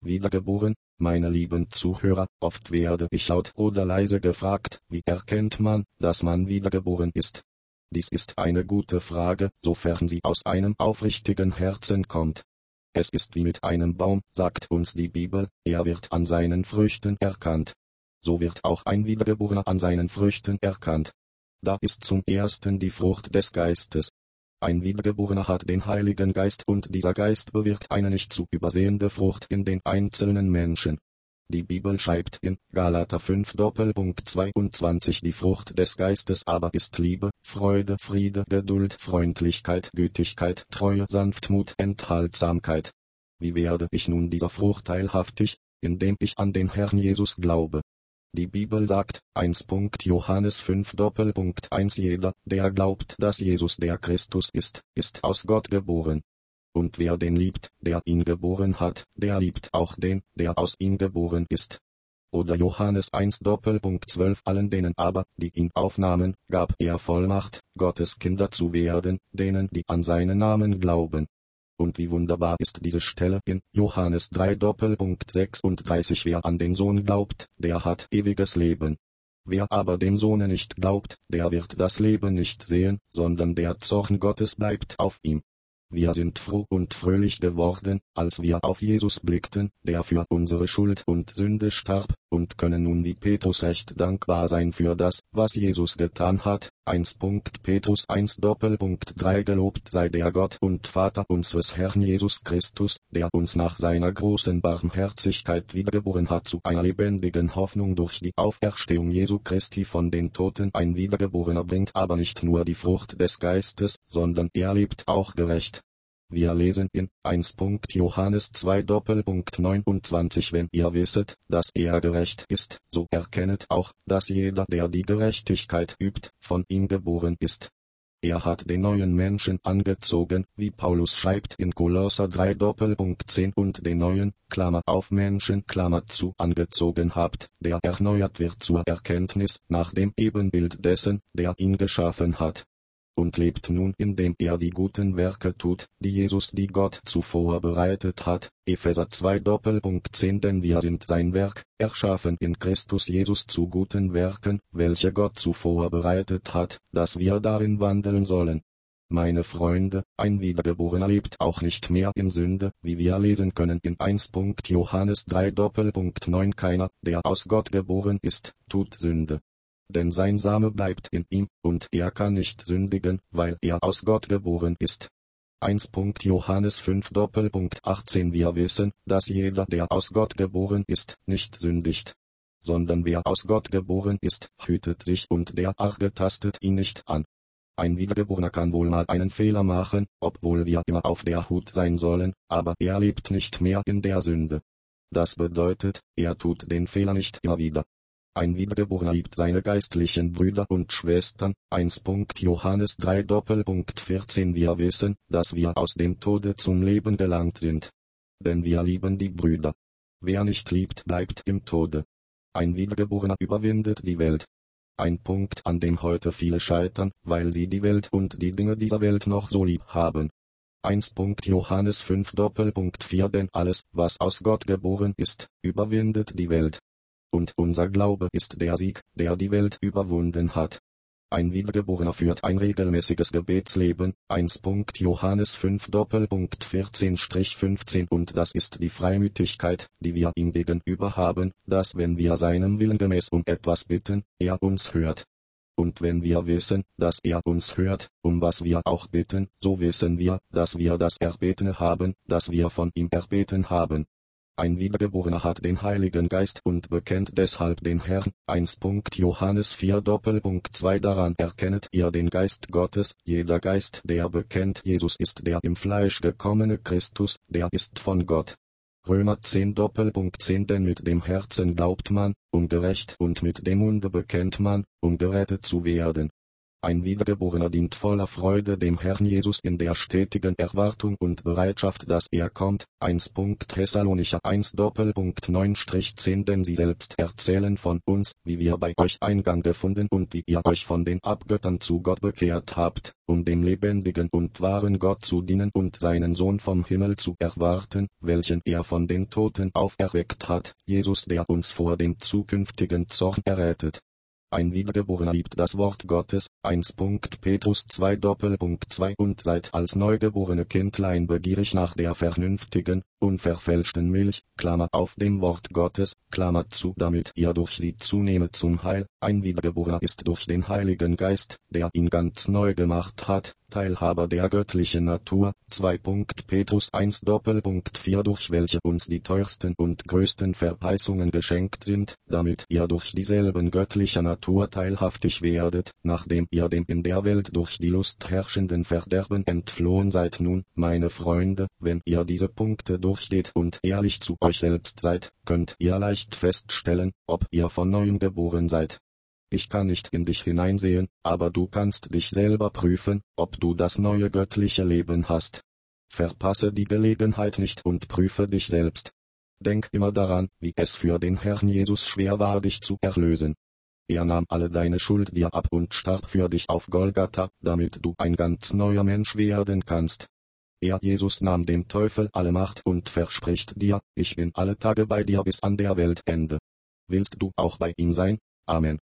Wiedergeboren, meine lieben Zuhörer, oft werde ich laut oder leise gefragt, wie erkennt man, dass man wiedergeboren ist? Dies ist eine gute Frage, sofern sie aus einem aufrichtigen Herzen kommt. Es ist wie mit einem Baum, sagt uns die Bibel, er wird an seinen Früchten erkannt. So wird auch ein Wiedergeborener an seinen Früchten erkannt. Da ist zum ersten die Frucht des Geistes. Ein Wiedergeborener hat den Heiligen Geist und dieser Geist bewirkt eine nicht zu übersehende Frucht in den einzelnen Menschen. Die Bibel schreibt in Galater 5:22 die Frucht des Geistes aber ist Liebe, Freude, Friede, Geduld, Freundlichkeit, Gütigkeit, Treue, Sanftmut, Enthaltsamkeit. Wie werde ich nun dieser Frucht teilhaftig? Indem ich an den Herrn Jesus glaube. Die Bibel sagt, 1. Johannes 5:1 jeder, der glaubt, dass Jesus der Christus ist aus Gott geboren. Und wer den liebt, der ihn geboren hat, der liebt auch den, der aus ihm geboren ist. Oder Johannes 1:12 allen denen aber, die ihn aufnahmen, gab er Vollmacht, Gottes Kinder zu werden, denen, die an seinen Namen glauben. Und wie wunderbar ist diese Stelle in Johannes 3:36 wer an den Sohn glaubt, der hat ewiges Leben. Wer aber dem Sohne nicht glaubt, der wird das Leben nicht sehen, sondern der Zorn Gottes bleibt auf ihm. Wir sind froh und fröhlich geworden, als wir auf Jesus blickten, der für unsere Schuld und Sünde starb, und können nun wie Petrus echt dankbar sein für das, was Jesus getan hat. 1. Petrus 1:3 Gelobt sei der Gott und Vater unseres Herrn Jesus Christus, der uns nach seiner großen Barmherzigkeit wiedergeboren hat zu einer lebendigen Hoffnung durch die Auferstehung Jesu Christi von den Toten. Ein Wiedergeborener bringt aber nicht nur die Frucht des Geistes, sondern er lebt auch gerecht. Wir lesen in 1. Johannes 2:29 wenn ihr wisset, dass er gerecht ist, so erkennet auch, dass jeder, der die Gerechtigkeit übt, von ihm geboren ist. Er hat den neuen Menschen angezogen, wie Paulus schreibt in Kolosser 3:10 und den neuen, Klammer auf Menschen, Klammer zu, angezogen habt, der erneuert wird zur Erkenntnis, nach dem Ebenbild dessen, der ihn geschaffen hat. Und lebt nun indem er die guten Werke tut, die Jesus die Gott zuvor bereitet hat, Epheser 2:10 denn wir sind sein Werk, erschaffen in Christus Jesus zu guten Werken, welche Gott zuvor bereitet hat, dass wir darin wandeln sollen. Meine Freunde, ein Wiedergeborener lebt auch nicht mehr in Sünde, wie wir lesen können in 1. Johannes 3:9 keiner, der aus Gott geboren ist, tut Sünde. Denn sein Same bleibt in ihm, und er kann nicht sündigen, weil er aus Gott geboren ist. 1. Johannes 5:18 wir wissen, dass jeder, der aus Gott geboren ist, nicht sündigt. Sondern wer aus Gott geboren ist, hütet sich und der Arge tastet ihn nicht an. Ein Wiedergeborener kann wohl mal einen Fehler machen, obwohl wir immer auf der Hut sein sollen, aber er lebt nicht mehr in der Sünde. Das bedeutet, er tut den Fehler nicht immer wieder. Ein Wiedergeborener liebt seine geistlichen Brüder und Schwestern. 1. Johannes 3:14 wir wissen, dass wir aus dem Tode zum Leben gelangt sind. Denn wir lieben die Brüder. Wer nicht liebt, bleibt im Tode. Ein Wiedergeborener überwindet die Welt. Ein Punkt, an dem heute viele scheitern, weil sie die Welt und die Dinge dieser Welt noch so lieb haben. 1. Johannes 5:4 denn alles, was aus Gott geboren ist, überwindet die Welt. Und unser Glaube ist der Sieg, der die Welt überwunden hat. Ein Wiedergeborener führt ein regelmäßiges Gebetsleben, 1. Johannes 5:14-15 und das ist die Freimütigkeit, die wir ihm gegenüber haben, dass wenn wir seinem Willen gemäß um etwas bitten, er uns hört. Und wenn wir wissen, dass er uns hört, um was wir auch bitten, so wissen wir, dass wir das Erbetene haben, das wir von ihm erbeten haben. Ein Wiedergeborener hat den Heiligen Geist und bekennt deshalb den Herrn. 1. Johannes 4:2 daran erkennet ihr den Geist Gottes, jeder Geist, der bekennt Jesus ist der im Fleisch gekommene Christus, der ist von Gott. Römer 10:10 denn mit dem Herzen glaubt man, um gerecht und mit dem Munde bekennt man, um gerettet zu werden. Ein Wiedergeborener dient voller Freude dem Herrn Jesus in der stetigen Erwartung und Bereitschaft, dass er kommt. 1. Thessalonicher 1:9-10 Denn sie selbst erzählen von uns, wie wir bei euch Eingang gefunden und wie ihr euch von den Abgöttern zu Gott bekehrt habt, um dem lebendigen und wahren Gott zu dienen und seinen Sohn vom Himmel zu erwarten, welchen er von den Toten auferweckt hat, Jesus, der uns vor dem zukünftigen Zorn errettet. Ein Wiedergeborener liebt das Wort Gottes. 1. Petrus 2:2 Und seid als neugeborene Kindlein begierig nach der vernünftigen, unverfälschten Milch, Klammer auf dem Wort Gottes, Klammer zu, damit ihr durch sie zunehmet zum Heil. Ein Wiedergeborener ist durch den Heiligen Geist, der ihn ganz neu gemacht hat, Teilhaber der göttlichen Natur. 2. Petrus 1:4 Durch welche uns die teuersten und größten Verheißungen geschenkt sind, damit ihr durch dieselben göttlicher Natur teilhaftig werdet, nachdem ihr dem in der Welt durch die Lust herrschenden Verderben entflohen seid. Nun, meine Freunde, wenn ihr diese Punkte durchgeht und ehrlich zu euch selbst seid, könnt ihr leicht feststellen, ob ihr von neuem geboren seid. Ich kann nicht in dich hineinsehen, aber du kannst dich selber prüfen, ob du das neue göttliche Leben hast. Verpasse die Gelegenheit nicht und prüfe dich selbst. Denk immer daran, wie es für den Herrn Jesus schwer war, dich zu erlösen. Er nahm alle deine Schuld dir ab und starb für dich auf Golgatha, damit du ein ganz neuer Mensch werden kannst. Er, Jesus, nahm dem Teufel alle Macht und verspricht dir, ich bin alle Tage bei dir bis an der Weltende. Willst du auch bei ihm sein? Amen.